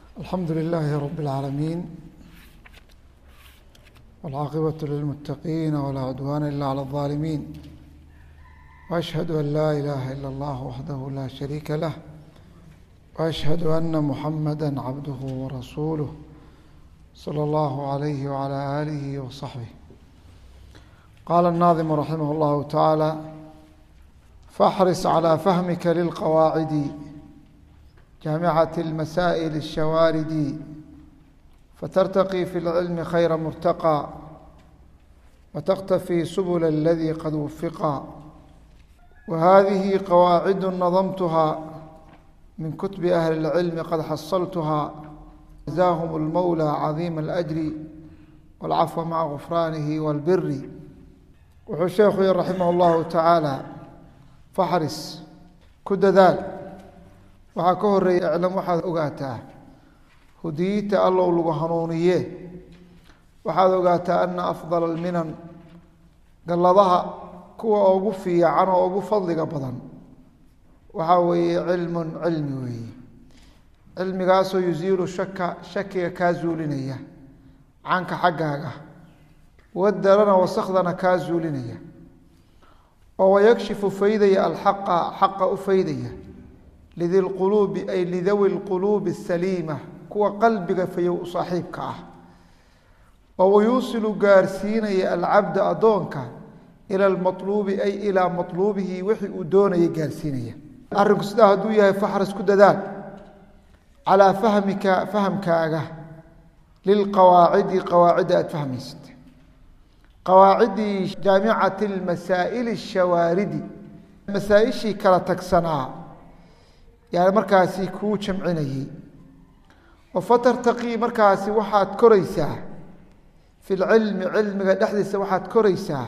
الحمد لله رب العالمين والعاقبة للمتقين ولا عدوان إلا على الظالمين وأشهد أن لا إله إلا الله وحده لا شريك له وأشهد أن محمدا عبده ورسوله صلى الله عليه وعلى آله وصحبه. قال الناظم رحمه الله تعالى: فاحرص على فهمك للقواعد جامعة المسائل الشوارد، فترتقي في العلم خير مرتقى وتقتفي سبل الذي قد وفقا. وهذه قواعد نظمتها من كتب أهل العلم قد حصلتها، جزاهم المولى عظيم الأجر والعفو مع غفرانه والبر. wuxuu sheekhu yiri raximah llahu tacaala faxris ku dadaal waxaa ka horeeya iclam waxaad ogaataa hudiyiinta allow lagu hanuuniye waxaad ogaataa ana afdal alminan galladaha kuwa ugu fiican oo ugu fadliga badan waxaa weeye cilmun cilmi weeye cilmigaasoo yusiilu shakiga kaa zuulinaya canka xaggaaga wadarana wasakhdana kaa zuulinaya oo wayakshifu faydaya alxaqa xaqa u faydaya lidi lquluubi ay lidawi lquluubi asaliima kuwa qalbiga fayow u saaxiibka ah oo wayuusilu gaarsiinaya alcabda addoonka ila almatluubi ay ilaa matluubihi wixii uu doonaya gaarsiinaya. arrinku sidaa hadduu yahay faxris ku dadaal calaa fahmika fahamkaaga lilqawaacidi qawaacidda aada fahmaysid qawaacidii jaamicati lmasaa'ili ashawaaridi masaa-ishii kala tagsanaa yani markaasi kuu jamcinayey oo fatartaqii markaasi waxaad koraysaa fi lcilmi cilmiga dhexdiisa waxaad koraysaa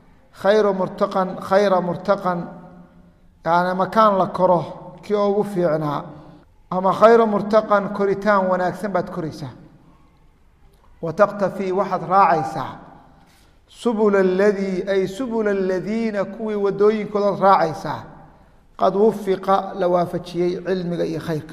khayra murtaqan yani makaan la koro kii ugu fiicnaa ama khayra murtaqan koritaan wanaagsan baad koraysaa wataqtafii waxaad raacaysaa subula aladii ay subula aladiina kuwii wadooyinkoodaad raacaysaa qad wufiqa la waafajiyey cilmiga iyo khayrka.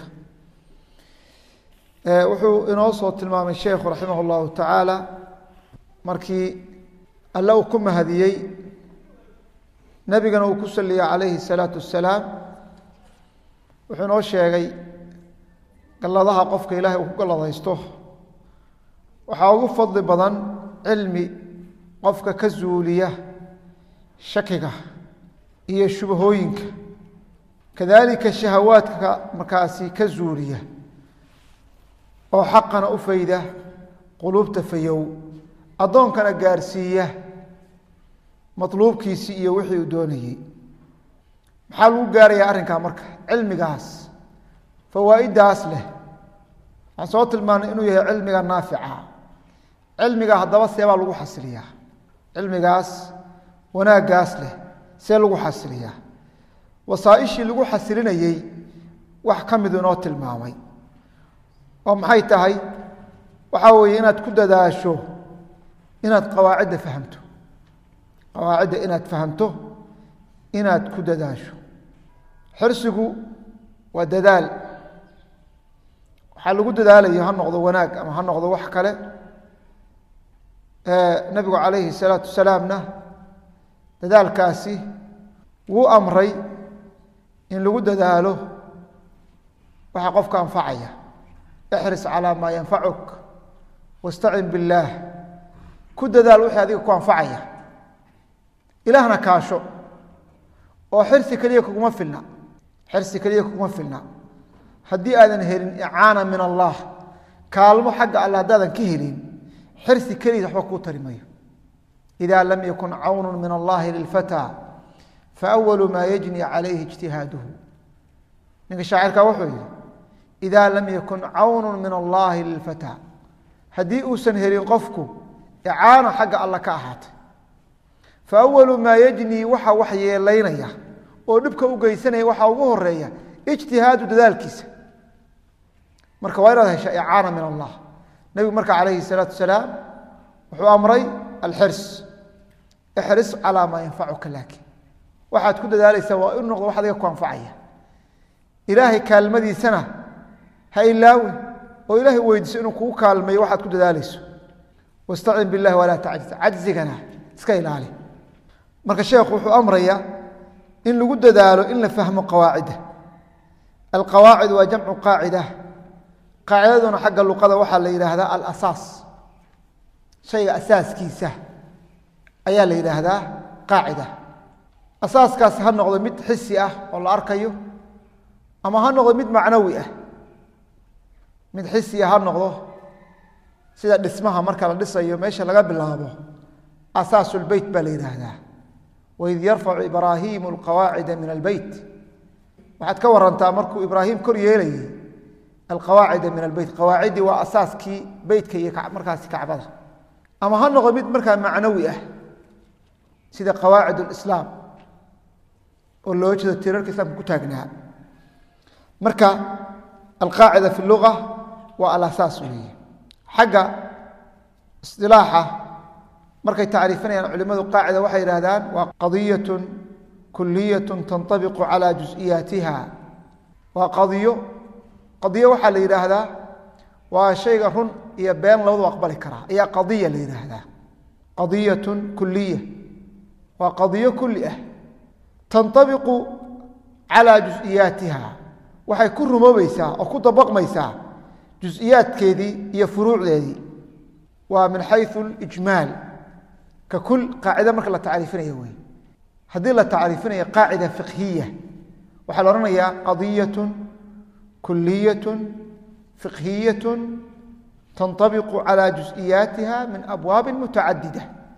wuxuu inoo soo tilmaamay sheekhu raximah llahu tacaala markii alle uu ku mahadiyey nabigana uu ku saliyay calayhi salaatu wasalaam wuxuu inoo sheegay galladaha qofka ilaahay uu ku galladaysto waxaa ugu fadli badan cilmi qofka ka zuuliya shakiga iyo shubahooyinka kadalika shahawaadka markaasi ka zuuliya oo xaqana u fayda quluubta fayow addoonkana gaarsiiya matluubkiisii iyo wixii uu doonayey. maxaa lagu gaarayaa arrinkaa marka cilmigaas fawaa'idaas leh waxaan soo tilmaanay inuu yahay cilmiga naafica. cilmiga haddaba seebaa lagu xasiliyaa cilmigaas wanaaggaas leh see lagu xasiliyaa wasaaishii lagu xasilinayey wax ka midu inoo tilmaamay oo maxay tahay waxaa weeye inaad ku dadaasho inaad qawaacidda fahamto qawaacidda inaad fahamto inaad ku dadaasho. xirsigu waa dadaal waxaa lagu dadaalayo ha noqdo wanaag ama ha noqdo wax kale. nabigu calayhi salaatu wasalaamna dadaalkaasi wuu amray in lagu dadaalo waxa qofka anfacaya. ixris calaa maa yanfacuk wastacin billaah ku dadaal wixii adiga ku anfacaya ilaahna kaasho oo xirsi keliya kuguma filna xirsi keliya kuguma filna haddii aadan helin icaana min allah kaalmo xagga alle haddaadan ka helin xirsi keliya waxba kuu tari mayo. idaa lam yakun cawnu min allahi lilfataa fawalu maa yajni calayhi ijtihaaduhu. ninka shaacirkaa wuxuu yihi idaa lam yakun cawnu min allahi lilfataa haddii uusan helin qofku icaano xagga alla ka ahaatay fawalu maa yajni waxa wax yeelaynaya oo dhibka u geysanaya waxaa ugu horeeya ijtihaadu dadaalkiisa. marka waa inaad hesha icaana min allah. nabigu marka calayhi salaatu wasalaam wuxuu amray alxirs ixris calaa maa yanfacuka laakin waxaad ku dadaalaysaa waa inu noqdo wax adiga ku anfacaya. ilaahay kaalmadiisana ha ilaawin oo ilaahay weydiiso inuu kugu kaalmeeyo waxaad ku dadaalayso wastacin billahi walaa tacjiz cajzigana iska ilaali marka sheekhu wuxuu amraya in lagu dadaalo in la fahmo qawaacida alqawaacid waa jamcu qaacida qaacidaduna xagga luqada waxaa la yidhaahdaa alasaas shayga asaaskiisa ayaa la yidhaahdaa qaacida asaaskaas ha noqdo mid xisi ah oo la arkayo ama ha noqdo mid macnawi ah mid xisiya ha noqdo sida dhismaha marka la dhisayo meesha laga bilaabo asaasulbeyt baa la yidhaahdaa waid yarfacu ibraahiimu alqawaacida min albeyt waxaad ka warantaa markuu ibraahim kor yeelayay alqawaacida min albeyt qawaacidii waa asaaskii beytka iyo markaasi kacbada ama ha noqdo mid markaa macnawi ah sida qawaacid lislaam oo loo jeedo tirarka islaamka ku taagnaa marka alqaacida fi luga waa alasaas weeye xagga isilaaxa markay tacriifinayaan culimadu qaacida waxay yidhahdaan waa qadiyatun kuliyatun tanطabiqu calى juز'iyaatiha waa qadiyo waxaa la yidhaahdaa waa shayga run iyo been labadu aqbali karaa ayaa qadiya la yidhaahdaa qadiyatun kuliya waa qadiyo kuli ah tanطabiqu calى juز'iyaatiha waxay ku rumoobaysaa oo ku dabaqmaysaa juز'iyaadkeedii iyo furuucdeedii waa min xayثu اlijmaal ka kul qaacida marka la tacriifinayo wey haddii la tacriifinayo qaacida fiqhiya waxaa la odhanayaa qadiyaة kuliyaة fiqhiyaة tanطabiqu calى juز'iyaatiha min abwaabi mutacadida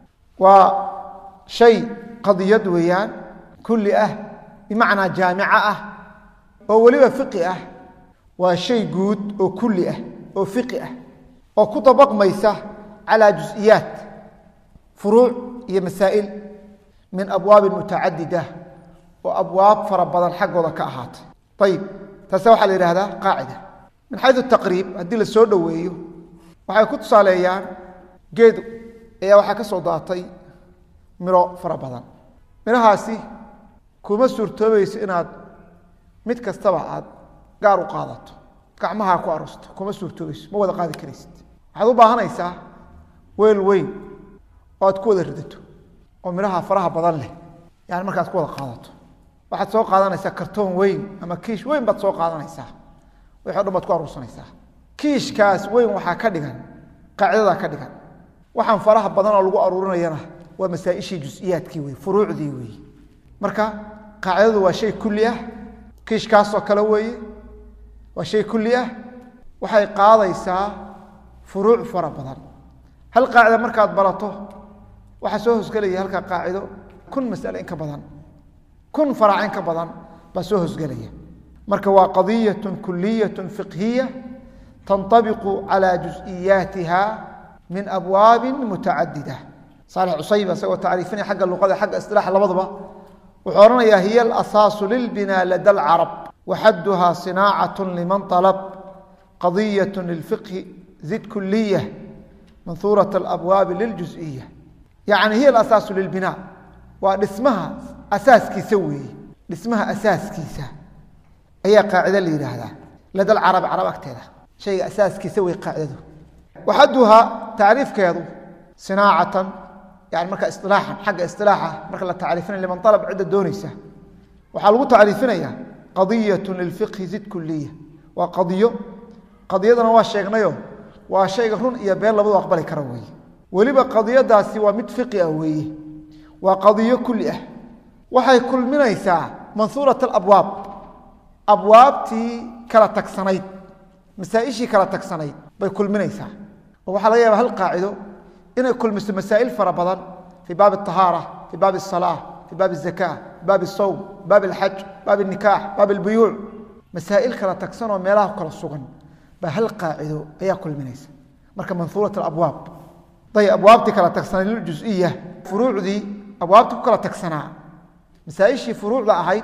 waa shay qadiyad weeyaan kuli ah bimacnaa jaamica ah oo weliba fiqi ah waa shay guud oo kuli ah oo fiqi ah oo ku dabaqmaysa calى juز'iyaat furuuc iyo masaa'il min abwaabi mutacadida oo abwaab fara badan xaggooda ka ahaatay ayib taase waxaa la yidhahdaa qaacida min xayu taqriib haddii la soo dhoweeyo waxay ku tusaaleeyaan geed ayaa waxaa ka soo daatay miro fara badan mirahaasi kuma suurtoobayso inaad mid kastaba aad gaar u qaadato gacmaha ku arusto kuma suurtoobayso ma wada qaadi karaysid waxaad u baahanaysaa weel weyn oo aad ku wada ridato oo miraha faraha badan leh yani markaad ku wada qaadato waxaad soo qaadanaysaa kartoon weyn ama kiish weyn baad soo qaadanaysaa wixii o dhan baad ku aruursanaysaa kiishkaas weyn waxaa ka dhigan qaacidadaa ka dhigan waxaan faraha badan oo lagu aruurinayana waa masaaishii juز'iyaadkii wey furuucdii wey marka qaacidadu waa shay kuli ah kiishkaasoo kale weeye waa shay kuli ah waxay qaadaysaa furuuc fara badan hal qaacida markaad barato waxaa soo hosgelaya halkaa qaacido kun masale in ka badan kun farac in ka badan baa soo hosgelaya marka waa qadiyaة kuliyaة fiqhiya tanطabiqu calى juز'iyaatiha min abwaabi mutacadida صالح cusayb isagoo tacriifinaya xagga luqada xagga isilaaxa labadaba wuxuu odhanayaa hiya alasaasu lilbinaa lada alcarab waxaduha sinaacaة liman طalab qadiyaة lilfiqhi zid kuliya manhuuraة alabwaabi liljuز'iya yacni hiya alasaasu lilbinaa waa dhismaha asaaskiisa weeye dhismaha asaaskiisa ayaa qaacida la yidhaahdaa lada alcarabi carab agteeda shayga asaaskiisa wey qaacidadu waxaduha tacriifkeedu sinaacatan yani marka isilaaxan xagga isilaaxa marka la tacriifinaya liman alab cidda doonaysa waxaa lagu tacriifinaya qadiyaة lilfiqhi zid kuliya waa qadiyo qadiyadana waa sheegnayo waa shayga run iyo been labadu aqbali kara weeye weliba qadiyadaasi waa mid fiqi ah weeye waa qadiyo kuli ah waxay kulminaysaa manhuuraة alabwaab abwaabtii kala tagsanayd masaaishii kala tagsanayd bay kulminaysaa oo waxaa laga yaaba hal qaacido inay kulmiso masaa'il fara badan fii baabi الطahaarة fii baabi الصalaaة fii baabi الزakاة fii baabi الsawm baabi اlxaj baabi الnikaax baabi اlbuyuuc masaa'il kala tagsan oo meelaha kala sugan baa hal qaacido ayaa kulminaysa marka manhuuraة alabwaab day abwaabtii kala tagsanayd liljuز'iya furuucdii abwaabtii ku kala tagsanaa masaaishii furuucda ahayd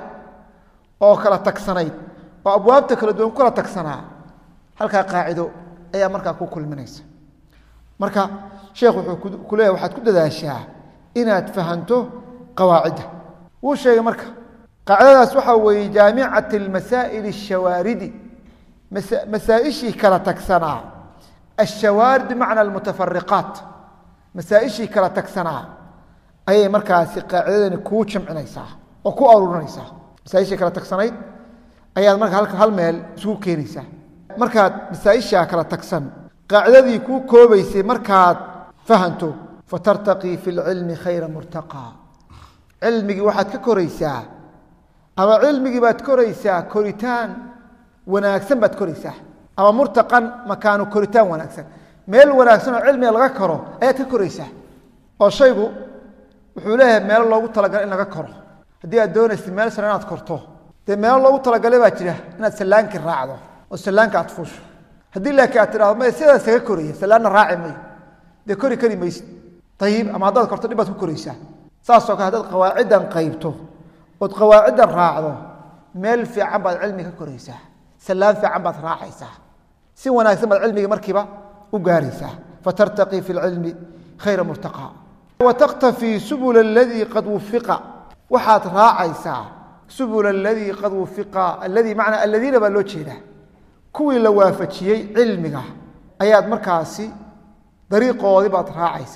oo kala tagsanayd oo abwaabta kala duwan ku kala tagsanaa halkaa qaacido ayaa markaa ku kulminaysa marka sheekh wuxuu ku leeyahay waxaad ku dadaashaa inaad fahanto qawaacidda wuu sheegay marka qaacidadaas waxaa weeye jaamicati اlmasaa'il الshawaaridi مسائشي كلا تكسنا الشوارد بمعنى المتفرقات مسائشي كلا تكسنا أي مركز قاعدة كوتشم عنيسا وكو أورونيسا مسائشي كلا تكسنايد أي مركز هالميل سو كينيسا مركز مسائشي كلا تكسن قاعدة كو كوبيسي مركز فهمتو فترتقي في العلم خير مرتقى علمي واحد ككوريسا أما علمي بات كوريسا كوريتان wanaagsan baad koraysaa ama murtaqan makaanu koritaan wanaagsan meel wanaagsan oo cilmi laga koro ayaad ka koraysaa oo shaygu wuxuu leeyahay meel loogu talagalay in laga koro haddii aad doonaysid meel sare inaad korto dee meel loogu talagalay baa jira inaad salaanki raacdo oo salaanka aad fuusho haddii laakiin aad tiraahdo ma sidaas kaga koraya salaanna raaci mayo dee kori maysid tayib ama haddaad korto dhibaad ku koraysaa saasoo kale haddaad qawaacidan qaybto ood qawaacidan raacdo meel fiican baad cilmi ka koraysaa سلام في عم راحيسا سوى ناس سمع علمي مركبة وقاريسا فترتقي في العلم خير مرتقى وتقتفي سبل الذي قد وفق وحات راعيسا سبل الذي قد وفق الذي معنى الذين بلوتشينا كوي لوافتشي علمك ايات مركاسي طريق وضبط راعيسا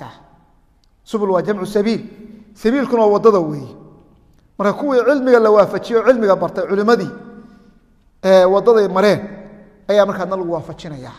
سبل وجمع سبيل سبيل كنا وضضوي مركا كوي علمك لوافتشي علمك برت علمدي wadaday mareen ayaa markaadna lagu waafajinaya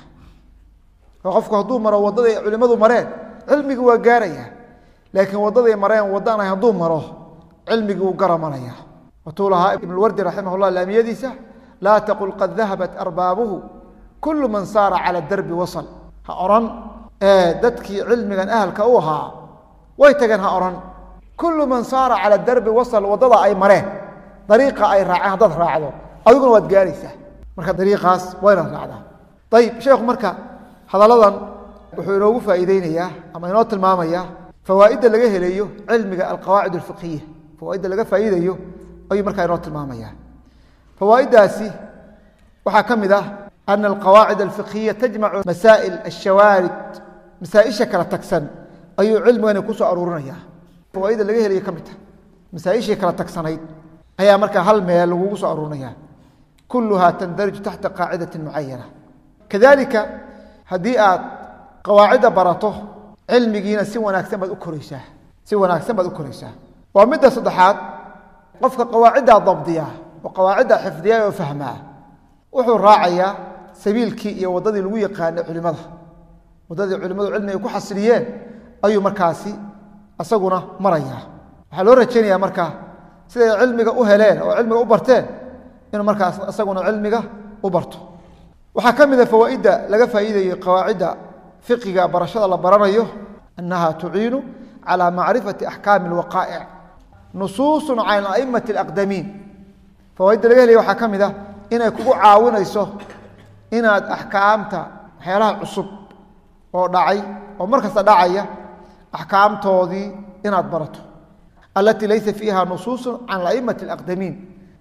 qofku hadduu maro wadaday culimadu mareen cilmigu waa gaaraya laakiin wadaday mareen wadana hadduu maro cilmigu uu garamanaya watuulaha ibn al-wardi rahimahullah laamiyadiisa la taqul qad dhahabat arbabuhu kullu man sara ala darbi wasal ha oran dadkii cilmigan ahalka u ahaa way tagan ha oran kullu man sara ala darbi wasal wadada ay mareen dariiqa ay raaceen dad raacdo adiguna waad gaaraysaa marka dariiqaas wayna raacdaa ayib sheekhu marka hadaladan wuxuu inoogu faa'iideynayaa ama inoo tilmaamayaa fawaa'idda laga helayo cilmiga alqawaacid alfiqhiyya fawaa'idda laga faa'iidayo ayuu markaa inoo tilmaamayaa fawaa'iddaasi waxaa ka mid ah ana alqawaacid alfiqhiyya tajmacu masaa'il ashawaarid masaa-isha kala tagsan ayuu cilmigani ku soo aruurinayaa fawaa'idda laga helayo ka mid ah masaa-ishii kala tagsanayd ayaa markaa hal meel lagugu soo aruurinayaa كلها تندرج تحت قاعدة معينة كذلك هديئات قواعد برته علميين سوى ناكسن بد أكريسة سوى ناكسن بد أكريسة ومدة صدحات قفك قواعدها ضبطية وقواعدها حفظية وفهمها وحو الراعية سبيل كي وضد الويقة علمها وضد علمها علمي يكون حصريين أي مركاسي أصغنا مريا حلورة تشيني يا مركا سيد علمك أهلين أو علمك أبرتين إنه مركز أصغنا علمك وبرته وحكم فوائد لقى فائدة قواعد فقه برشاد الله برانيه أنها تعين على معرفة أحكام الوقائع نصوص عن أئمة الأقدمين فوائد لقى لي وحكم ذا إن يكون عاون يسوه إن أحكامته حيالها عصب وداعي ومركز داعية أحكام توضي إن أدبرته التي ليس فيها نصوص عن أئمة الأقدمين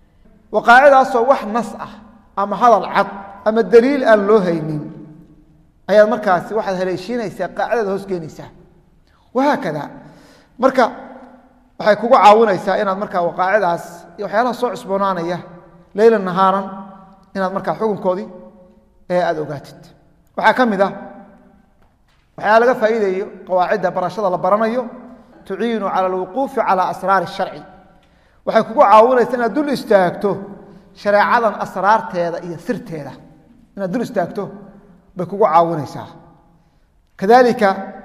وقاعدة صوح نصأة أما هذا العض أما الدليل أن له هينين أي المركز واحد هليشين يسا قاعدة هسجين يسا وهكذا مركا وحيكوكو عاونا يسا إن المركز وقاعدة يوحيالها صوع سبونانية ليلا نهارا إن المركز حكم كودي أدو قاتت وحاكم ذا وحيالها فايدة قواعد برشاد الله برانيو تعين على الوقوف على أسرار الشرع وحيكوكو عاونا يسا إن دول استاكتو شريعة أسرار تيدا إيا سر تيدا إن دول استاكتو بكوكو عاونيسا كذلك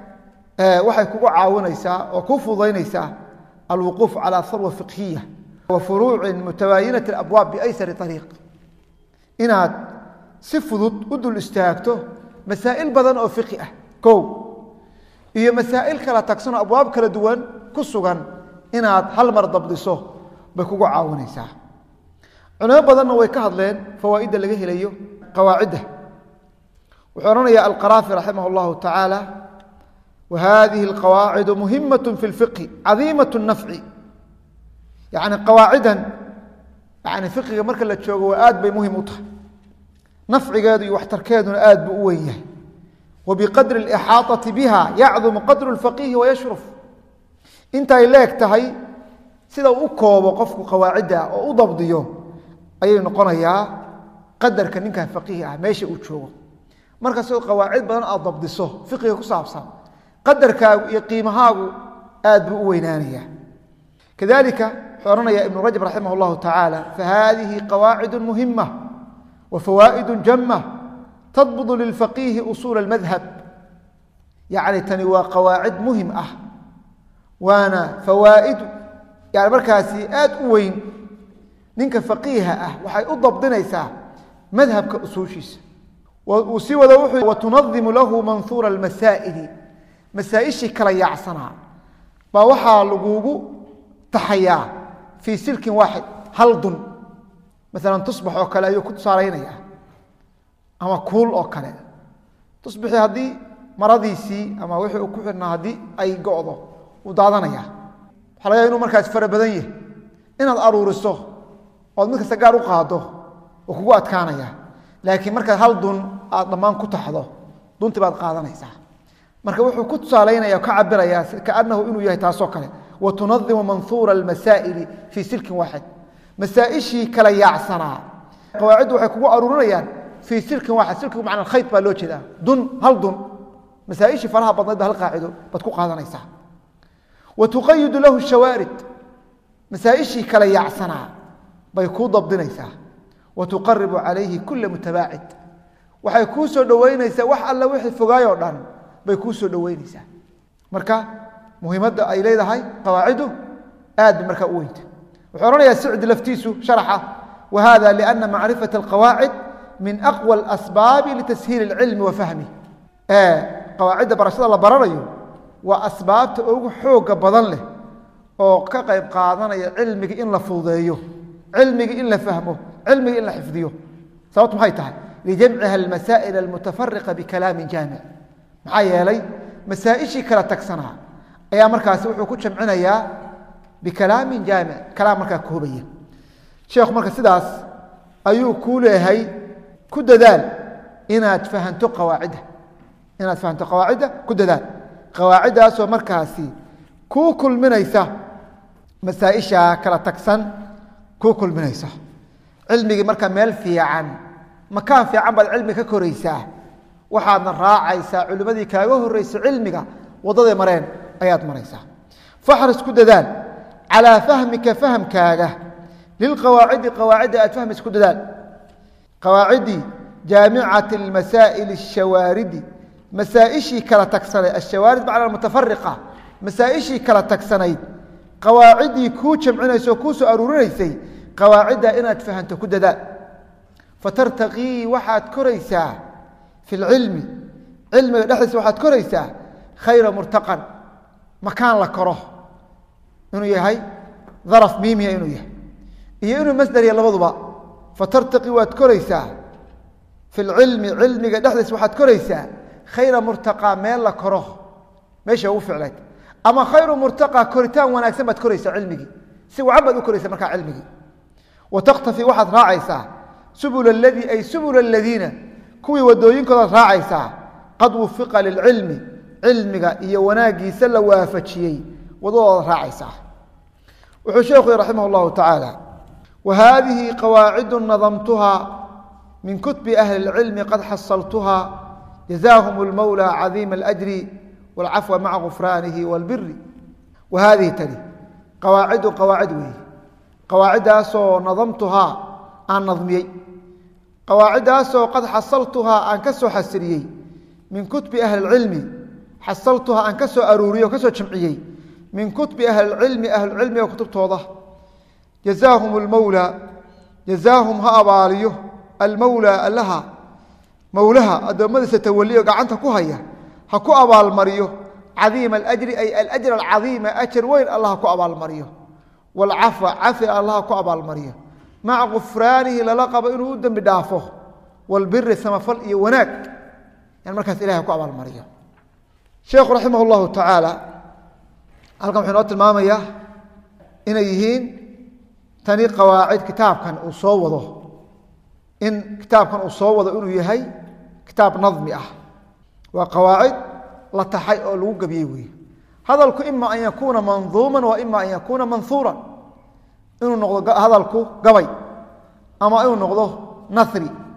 waxay kugu caawinaysaa oo ku fududaynaysaa الوقوف على ثروة فقهية وفروع متباينة الأبواب بأيسر طريق inaad si fudud u dul istaagto masaa'il badan oo fiqhi ah kow iyo masaa'il kala tagsan abwaab kala duwan ku sugan inaad hal mar dabdiso bay kugu caawinaysaa culimo badanna way ka hadleen fawaa'idda laga helayo qawaacidda وحرنا القرافي رحمه الله تعالى وهذه القواعد مهمة في الفقه عظيمة النفع يعني قواعدا يعني فقه مركز لتشوغ وآد بمهمتها نفع قادوا يحتركادون آد بأويه وبقدر الإحاطة بها يعظم قدر الفقيه ويشرف انت إليك تهي سيدا أكو وقفك قواعدها وأضبض يوم أي نقول يا qadarka ninka faqiih ah meesha uu joogo marka soo qawaacid badan aad dabdiso fiqiga ku saabsan qadarkaagu iyo qiimahaagu aad buu u weynaanaya kadalika xornaya ibn rajab rahimahullahu ta'ala fahadihi qawaacid muhimmah wa fawaid jammah تضبط للفقيه أصول المذهب يعني تنوى قواعد مهم وانا فوائد يعني مركاسي وين نينك فقيه وحي أضبطنيسا مذهب كأصوشيس وسوى ذوحي وتنظم له منثور المسائل مسائشي كلا يعصنا فوحى لقوق تحيا في سلك واحد هل مثلا تصبح وكلا يكون صارينيا ama kuul oo kale tusbixi hadii maradiisi ama wixii uu ku xirnaa hadii ay go'do u daadanaya waxa laga inuu markaas fara badan yahay inaad aruuriso oo mid kasta gaar u qaado oo kugu adkaanaya laakiin marka hal dun aad dhamaan ku taxdo dunti baad qaadanaysaa marka wuxuu ku tusaaleynayaa ka cabiraya kaanahu inuu yahay taasoo kale wa tunadhimu manthura almasaa'il fi silk wahid masaa'ishi kala yaacsana qawaacid waxay kugu aruurinayaan في سلك واحد سلك معنى الخيط بالوجه ده هل دون مسائش فرها بضد هالقاعده بتكون هذا نيسا وتقيد له الشوارد مسائش كلا يعصنا بيكون ضبط نيسا وتقرب عليه كل متباعد وحيكون سو دوينيسا wax alla wixii fogaayo dhan bay ku soo dhaweynaysa marka muhiimada ay leedahay qawaacidu aad marka u weynta wuxuu oranayaa Saud laftiisu sharaxa وهذا لأن معرفة القواعد من أقوى الأسباب لتسهيل العلم وفهمه قواعد برشاد الله برريو وأسباب تأوغ حوق بدن له أو كقيب قادنا علمك إن لفوضيه علمك إن لفهمه علمك إن لحفظيه سوات محيطها لجمعها المسائل المتفرقة بكلام جامع معايا لي مسائشي كلا تكسنها أيام مركز وحو كنت شمعنا يا بكلام جامع كلام مركز كوبية شيخ مركز سداس أيو كوله هي كددال إنها فهمت قواعده إنها فهمت قواعده كددال قواعدها سو مركاسي كل منيسة مسائشها كلا تكسن كل منيسة علمي مركا ميل في عن مكان في عن علمك كوريسة وحنا راعيسة علمدي كاغوه الرئيس علمك وضد مرين آيات مريسة فاحرص كددال على فهمك فهم كاغه للقواعد قواعد أتفهم كددال قواعدي جامعة المسائل الشواردي مسائشي كلا تكسني الشوارد على المتفرقة مسائشي كلا تكسني قواعدي كوشم عنيسو كوسو أروريسي قواعد إنا تفهمت كددا فترتقي واحد كريسا في العلم علم نحس واحد كريسا خير مرتقا مكان لكره إنه يهي ظرف ميمي إنه يهي إنه مصدر يلا بضبا فترتقي واتكريسا في العلم علمي دحدث واحد كريسا خير مرتقى ميل لكره ماشي هو فعلك اما خير مرتقى كريتان وناكسن باد كريسا علمي سو عبد كريسا مركا علمي وتقتفي واحد راعيسا سبل الذي اي سبل الذين كوي ودوينكودا راعيسا قد وفق للعلم علمك iyo wanaagiisa la waafajiyay wadooda raacaysa wuxuu sheekhu raximahullahu ta'ala وهذه قواعد نظمتها من كتب أهل العلم قد حصلتها جزاهم المولى عظيم الأجر والعفو مع غفرانه والبر وهذه تلي قواعد وهي قواعد أسو نظمتها عن نظمي قواعد أسو قد حصلتها عن كسو حسريي من كتب أهل العلم حصلتها عن كسو أروري وكسو شمعيي من كتب أهل العلم وكتب توضح جزاهم المولى جزاهم هاباليه المولى لها مولها أدومد ستوليه قعنت كوهية هكو أبال مريو عظيم الأجر أي الأجر العظيم أجر وين الله كو أبال مريو والعفو عفو الله كو أبال مريو مع غفرانه للقب إنه ودن بدافه والبر ثمفل وناك يعني مركز إلهي كو أبال مريو شيخ رحمه الله تعالى halkan waxaan oo tilmaamayaa inay yihiin tani qawaacid kitaabkan uu soo wado in kitaabkan uu soo wado inuu yahay kitaab nadmi ah waa qawaacid la taxay oo lagu gabiyay weey hadalku imma an yakuna manzuman wa imma an yakuna mansuran inuu noqdo hadalku gabay ama inuu noqdo nathri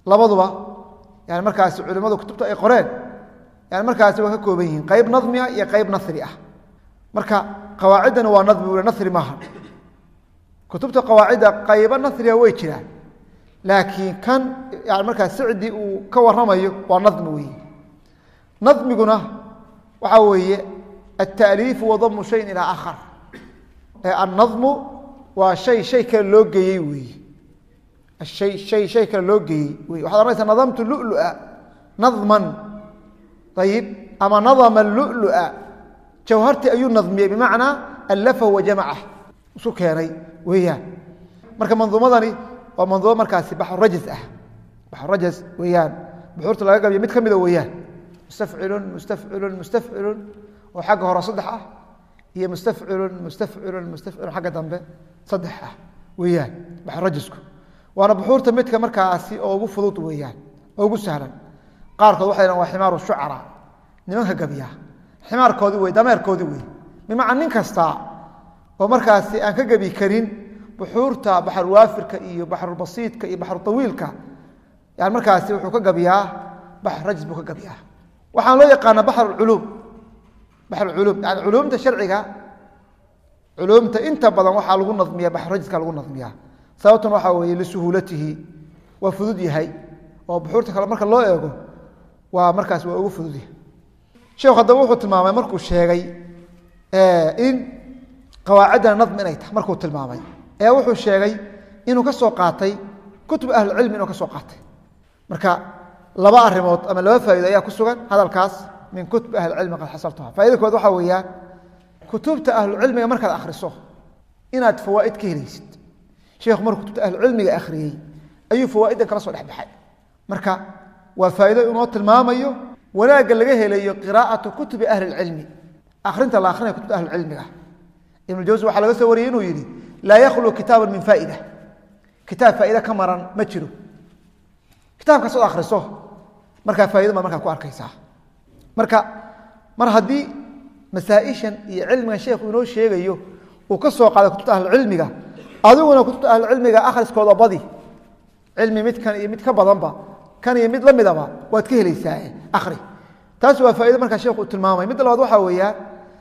labaduba yani markaas culimadu kutubta ay qoreen yani markaas waa ka kooban yihiin qayb nadmi ah iyo qayb nasri ah marka qawaacidana waa nadmi wala nasri maaha kutubta qawaacida qayba nasriga way jiraan laakiin kan yani markaas sicdi uu ka waramayo waa nadmi weeye nadmiguna waxa weeye التأليف وضم شيء إلى آخر النظم وشيء كان لو جيي وي الشيء كان لو جيي وي وحضر رأيت نظمت اللؤلؤ نظما طيب أما نظم اللؤلؤ جوهرت أي نظمية بمعنى ألفه وجمعه سكري وياه مركب منظومة ومنظومة مركز بحر رجز بحر رجز وياه بحورة الأجاب يمد كم وياه مستفعل وحاجه هو صدح هي مستفعل حاجه dambe صدح وياه بحر رجسku waana buxuurta midka markaasi oo ugu fudud weeyaan oo ugu sahlan qaarkood waxay waa ximaaru shucara nimanka gabiya ximaarkoodi way dameerkoodi way bima nin kasta oo markaasi aan ka gabi karin buxuurta baxar waafirka iyo baxar basiidka iyo baxar tawiilka yani markaasi wuxuu ka gabiyaa baxar rajis buu ka gabiyaa waxaan loo yaqaan baxar ulum بحر العلوم يعني علوم الشرعيه علوم انت بدن waxa lagu nadmiya baxr rajska lagu nadmiya sababtan waxa weeye lisuhulatihi wa fududihi oo buxurta kale marka loo eego waa markaas waa ugu fududihi sheekhu hadaba wuxuu tilmaamay markuu sheegay in qawaacida nadm inay tahay markuu tilmaamay wuxuu sheegay inuu ka soo qaatay kutub ahli cilmi inuu ka soo qaatay marka laba arimood ama laba faa'iido ayaa ku sugan hadalkaas من كتب أهل العلم قد حصلتها فإذا كنت وحويا كتبت أهل العلم مركز أخرسه إن فوائد كهريست شيخ مر كتبت أهل العلم أخري أي فوائد كرسوا لحب حد مركز وفائدة ينوط الماميو ولا قال له لي قراءة كتب أهل العلم آخرين الله آخرين كتب أهل العلم ابن الجوزي وحلا بس ورينه يدي لا يخلو كتاب من فائدة كتاب فائدة كمرا مجرو كتاب كسر أخرسه مركز فائدة ما مركز كواركيسه marka mar hadii masaa'ishan iyo cilmiga sheekhu inoo sheegayo oo ka soo qaado kutubta ahl cilmiga adiguna kutubta ahl cilmiga akhriskooda badi cilmi midkan iyo mid ka badanba kan iyo mid la midaba waad ka helaysaa akhri taas waa faa'iido marka sheekhu tilmaamay mid labaad waxa weeyaa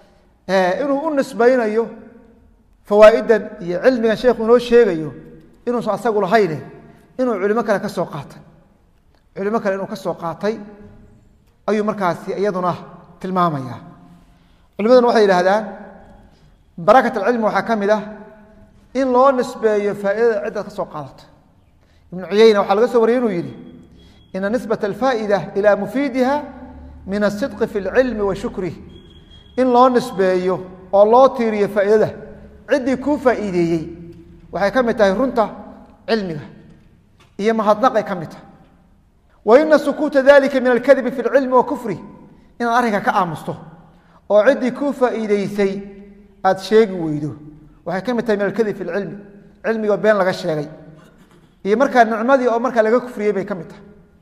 inuu u nisbaynayo fawaa'idan iyo cilmiga sheekhu inoo sheegayo inuu asagu lahayn inuu culimo kale ka soo qaatay culimo kale inuu ka soo qaatay ayuu markaasi iyaduna tilmaamaya culimaduna waxay yiraahdaan barakat al-ilm waxa kamida in loo nisbeeyo faa'iidada cid ka soo qaadato ibn Uyayna waxa laga soo wariyay inuu yiri in nisbata al-fa'ida ila mufidiha min as-sidq fi al-ilm wa shukrihi in loo nisbeeyo oo loo tiiriyo faa'iidada cidii ku faa'iideeyay waxay kamid tahay runta cilmiga iyo mahadnaq kamid tahay وإن سكوت ذلك من الكذب في العلم وكفره إن أرهك كأمسته وعدي كوفة إليسي أتشيق ويدو وحكمة من الكذب في العلم علمي وبين لغا الشيغي هي مركا النعمدي أو مركا لغا كفرية بيكمتها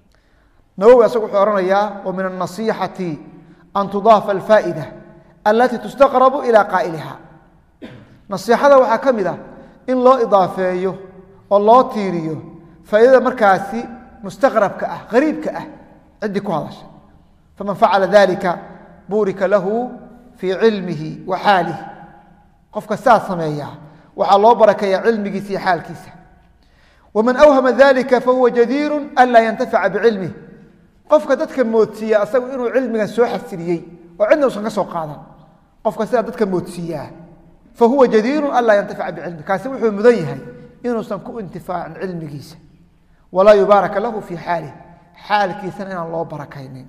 نووي أسوق حوارنا إياه ومن النصيحة أن تضاف الفائدة التي تستقرب إلى قائلها نصيحة وحكمة إن الله إضافيه والله تيريه فإذا مركاسي مستغرب كأه غريب كأه عندي كهذا فمن فعل ذلك بورك له في علمه وحاله قفك ساسميا وعلى الله بركة علمه في حال كيسه ومن أوهم ذلك فهو جدير ألا ينتفع بعلمه قفك دتك موتسيا أسوي إنه علمه سوح السريي وعنده سوق هذا قفك سا دتك موتسيا فهو جدير ألا ينتفع بعلمه كاسوي مذيهي إنه سنكو انتفاع عن علمه كيسه ولا يبارك له في حاله حال كيسنا الله بركينين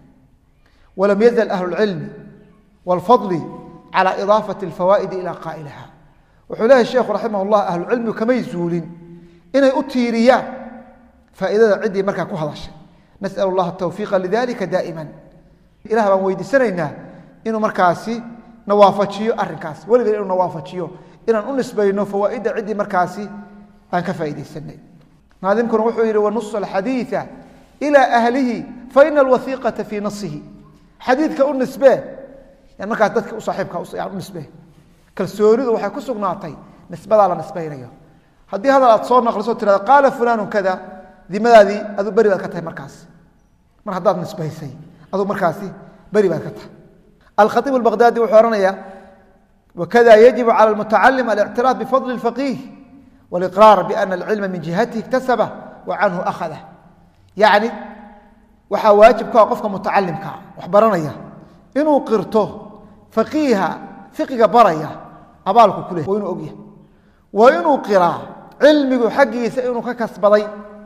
ولم يزل أهل العلم والفضل على إضافة الفوائد إلى قائلها وحلاه الشيخ رحمه الله أهل العلم كما يزولين إن أتيريان فإذا عندي مركا كهضش نسأل الله التوفيق لذلك دائما إله من ويد سنينا إنه مركاسي نوافتشيو أركاس ولذلك إنه نوافتشيو إنه نسبة إنه فوائد عندي مركاسي أنك فائدة السنين نادمكم وحوير ونص الحديث إلى أهله فإن الوثيقة في نصه حديثك النسبة يعني مركا تدك صاحبك يعني النسبة كالسوريد وحي كسق ناطي نسبة على نسبة إليه هذا الأتصور نقل صوت قال فلان كذا dimadaadii aduu beri baad ka tahay markaas mar haddaad nisbaysay aduu markaasi beri baad ka tahay alkhatiib albaqdaadi wuxuu oranaya wakada yajibu cala almutacalim alictiraaf bifadli alfaqiih waliqraar biana alcilma min jihatihi iktasabah wa canhu akhadah yacni waxaa waajib ku ah qofka mutacalimkaa wax baranaya inuu qirto faqiiha fiqiga baraya abaalku ku leh waa inuu ogyahay waa inuu qiraa cilmigu xaggiisa inuu ka kasbaday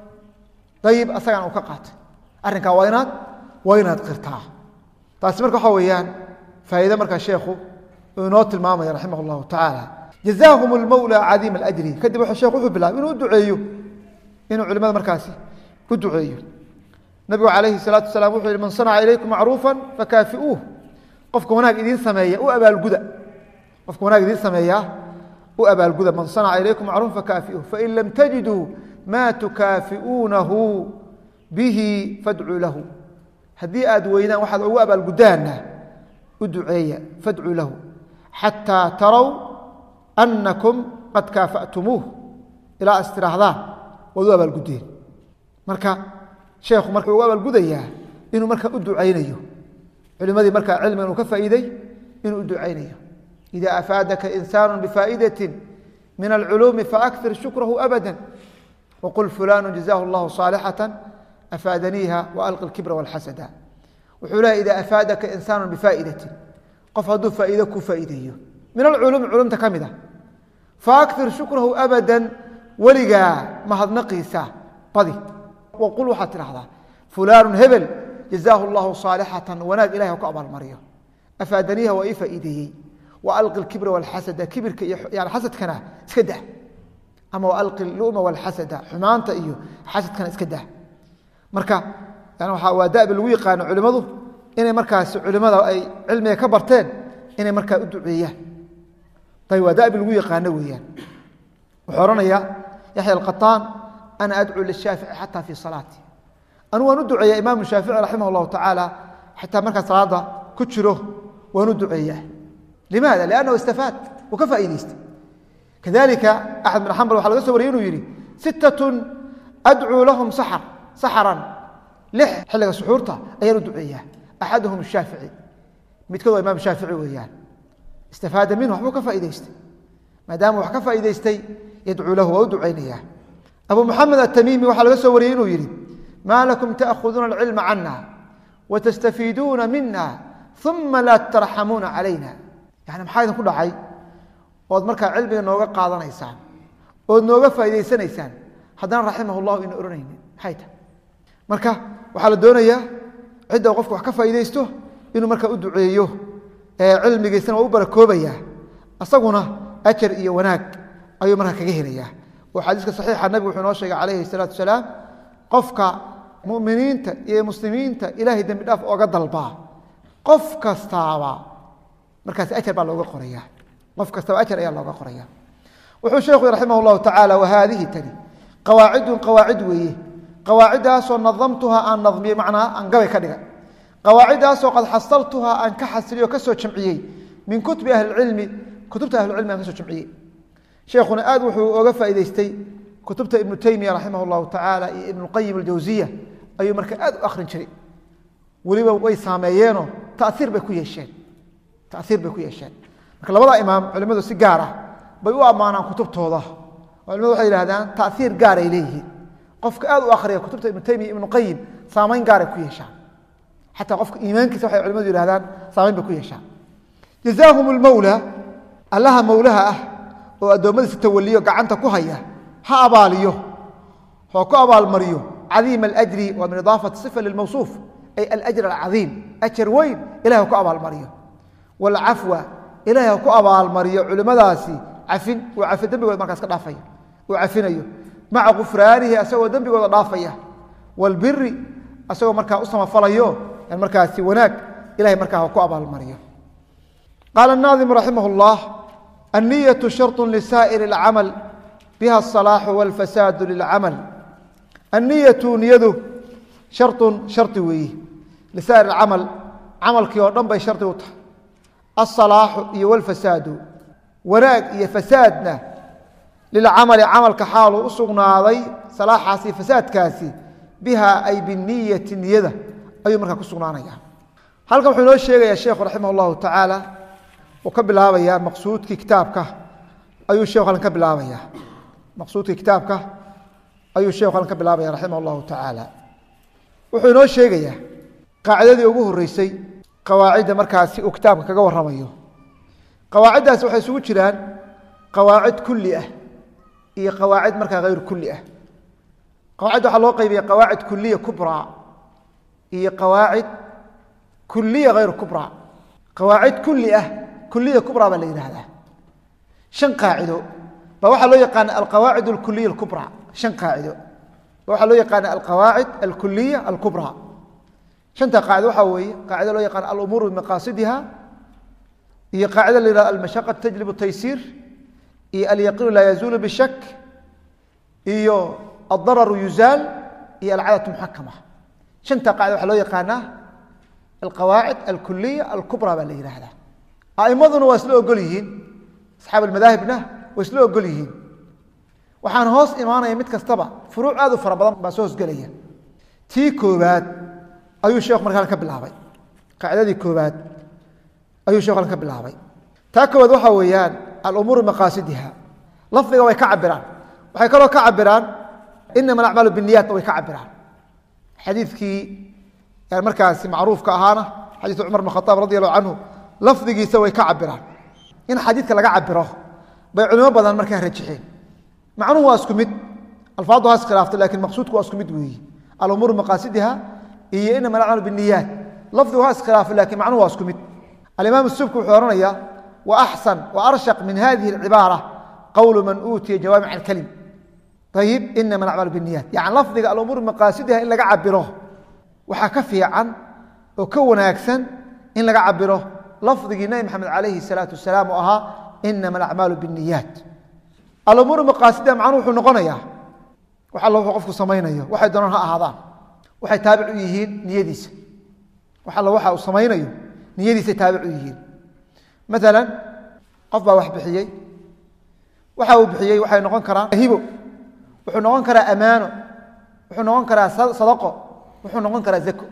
dayib asagana uu ka qaatay arrinkaa waa inaad qirtaa taasi marka waxaa weeyaan faa'iide markaa sheekhu uu inoo tilmaamaya raximah allahu tacaala jazaahum almawla cadiima alajri kadib sheekhu wuxuu bilaabay inuu duceeyo inuu culimada markaasi u duceeyo nabigu calayhi salaatu wasalaam wuxuu yihi man sanaca ilaykum macruufan fakaafi'uuh qofka wanaag idiin sameeya u abaalguda qofka wanaag idiin sameeyaa u abaalguda man sanaca ilaykum macruufan fakaafi'uuh fain lam tajiduu maa tukaafi'uunahu bihi fadcuu lahu haddii aad weydaan waxaad ugu abaalgudaana u duceeya fadcuu lahu xataa tarow annakum qad kaafa'tumuuh ilaa is tiraahdaan waad u abaalgudeen marka sheekhu marka ugu abaalgudayaa inuu marka u ducaynayo culimadii markaa cilmiga inuu ka faa'iiday inuu u ducaynayo ida afaadaka insaanu bifaa'idatin min alculuumi faakir shukrahu abada waqul fulanu jazaahu allahu saalixatan afaadaniiha waalqi alkibra walxasada wuxuu lehay ida afaadaka insaanu bifaa'idatin qof hadduu faa'iido ku faa'iideeyo min alculuumi culumta ka mid a faakir shukrahu abadan weligaa mahadnaqiisa badi waqul waxaad tidhahdaa fulaanu hebel jazaahu allahu saalixatan wanaag ilahay ha ku abaalmariyo afaadaniiha waa ii faa'iideeyey waalqi alkibra walxasada kibirka iyo yani xasadkana iska dah ama waalqi luma walxasada xumaanta iyo xasadkana iska dah marka yani waa dabi lagu yaqaano culimadu inay markaasi culimada ay cilmiga ka barteen inay markaa u duceeyaan ayb waa dabi lagu yaqaano weeyaan wuxuu ohanaya yaxya alqataan ana adcuu lishaafici xata fii salaati anu waan u duceeya imaamu shaafici raximah llahu tacaala xataa markaa salaada ku jiro waan u duceeyaa limaada liannahu istafaad uu ka faa'iidaystay kadalika axmed bin xambal waxa laga so wariyay inuu yihi sittatun adcuu lahum saxaran lix xilliga suxuurta ayaan u duceeyaa axaduhum shaafici midkood waa imaam shaafici weeyaan istafaada minhu waxbuu ka faa'idaystay maadaama wax ka faa'idaystay yadcuu lahu waa u ducaynayaa abu muxamed atamiimi waxaa laga soo wariyey inuu yihi maa lakum ta'khuduuna alcilma cana watastafiiduuna mina uma laa tarxamuuna calayna yani maxaa idinku dhacay ood markaa cilmiga nooga qaadanaysaan ood nooga faa'idaysanaysaan haddana raximah llahu ina ohanaynin maxay tahay marka waxaa la doonayaa cidda qofka wax ka faa'iidaysto inuu markaa u duceeyo cilmigiisana waa u barakoobayaa asaguna ajar iyo wanaag ayuu markaa kaga helayaa oo xadiiska saxiixa nabigu wuxuu inoo sheegay calayhi salaatu wasalaam qofka muminiinta iyo muslimiinta ilaahay dembi dhaaf ooga dalbaa qof kastaaba markaas ajar baa looga qoraya qof kastaba ajar ayaa looga qoraya wuxuu sheekhu raximah llahu tacaala wahaadihi tani qawaacidun qawaacid weeye qawaaciddaasoo nadamtuhaa aan nadmiyey macnaa aan gabay ka dhigay qawaaciddaasoo qad xasaltuhaa aan ka xasiliy oo ka soo jamciyey min kutubi ahlicilmi kutubta ahlucilmi aan ka soo jamciyey sheekhuna aad wuxuu oga faa'idaystay kutubta ibnu taymiya raximah llahu tacaala iyo ibnu qayim aljawsiya ayuu marka aad u akhrin jiray weliba way saameeyeenoo taiir bay ku yeesheen marka labada imaam culimadu si gaar ah bay u ammaanaan kutubtooda culimadu waxay yidhahdaan taiir gaar ay leeyihiin qofka aad u akhriya kutubta ibnu taymiya ibnu qayim saamayn gaaray ku yeeshaan xataa qofka iimaankiisa waxay culimadu yihahdaan saamayn bay ku yeeshaan jazaahum lmawla allaha mawlaha ah oo addoommadiisa tawaliyo gacanta ku haya ha abaaliyo oo ku abaalmariyo cadiima alajri waa min idaafati sifa lilmawsuuf ay alajr alcadiim ajar weyn ilahi ha ku abaalmariyo waalcafwa ilahi ha ku abaalmariyo culimmadaasi cafin uu cafi dembigooda markaas ka dhaafaya uu cafinayo maca gufraanihi asagoo dembigooda dhaafaya waalbiri asagoo markaa u samafalayo markaasi wanaag ilahay markaa ha ku abaalmariyo qaala الnaadimu raximah اllah الniyaة sharط lisaa'ir اlcamal biha الصalaaxu wاlfasaadu lilcamal الniyatu niyadu sharطun shardi weeye lisaa'ir اcamal camalkii oo dhan bay shardi u tahay aلصalaaxu iyo wاlfasaadu wanaag iyo fasaadna للعمل عملك حاله أسقناضي صلاحاسي فسادكاسي بها أي بالنية نيده أي مركا كسقنانيا halkan wuxuu noo sheegayaa sheekhu raximahullahu ta'ala oo ka bilaabaya maqsuudkii kitaabka ayuu sheekhu halkan ka bilaabaya maqsuudkii kitaabka ayuu sheekhu halkan ka bilaabaya raximahullahu ta'ala wuxuu noo sheegayaa qaacidadii ugu horeysay qawaacida markaasi uu kitaabka kaga warramayo qawaacidaas waxay isugu jiraan qawaacid kulli ah iyo qawaacid markaa غير kulli ah qawaacid waxa loo qaybiyaa qawaacid kulliya kubra iyo qawaacid كلية غير كبرى قواعد كلية كبرى بل هذا شن قاعده بوحى له يقان القواعد الكلية الكبرى شن قاعده بوحى له يقان القواعد الكلية الكبرى شن قاعده وحوي قاعده له يقان الأمور بمقاصدها هي قاعدة المشقة تجلب التيسير هي اليقين لا يزول بالشك هي الضرر يزال هي العادة محكمة شن قاعده وحى له يقانه القواعد الكلية الكبرى بالليل هذا أئمة واسلوه قليهين أصحاب المذاهبنا واسلوه قليهين وحان هوس إيمانا يمت كستبع فروع هذا فربضان باسوس قليهين تي كوبات أيو شيخ مركان كبلابي قاعدة دي كوبات أيو شيخ مركان كبلابي تا كوبات وحويان الأمور مقاصدها لفظي ويكعبران وحيكالو كعبران إنما الأعمال بالنيات ويكعبران حديث كي يعني مركز معروف كأهانة حديث عمر بن الخطاب رضي الله عنه لفظي يسوي كعبره إن حديث كلا عبره بيعلموا بدل مركز رجحين معناه هو أسكمد الفاظها اسخلافت لكن مقصود هو أسكمد وهي الأمور مقاصدها هي إنما الأعمال بالنيات لفظها اسخلاف لكن معناه هو أسكمد الإمام السبكي وحورنا وأحسن وأرشق من هذه العبارة قول من أوتي جوامع الكلم طيب إنما الأعمال بالنيات يعني لفظ الأمور مقاصدها إلا عبره waxaa ka fiican oo ka wanaagsan in laga cabiro lafdigii nabi maxamed calayhi salaatu wasalaam oo ahaa inama alacmaalu binniyat al-umuuru maqaasida macnuhu wuxuu noqonayaa waxa la qofku samaynayo waxay doonaan ha ahaadaan waxay taabic u yihiin niyadiisa waxa uu samaynayo niyadiisa taabic u yihiin مثلا qof baa wax bixiyay waxa uu bixiyay waxay noqon karaan hibo wuxuu noqon karaa amaano wuxuu noqon karaa sadaqo wuxuu noqon karaa zako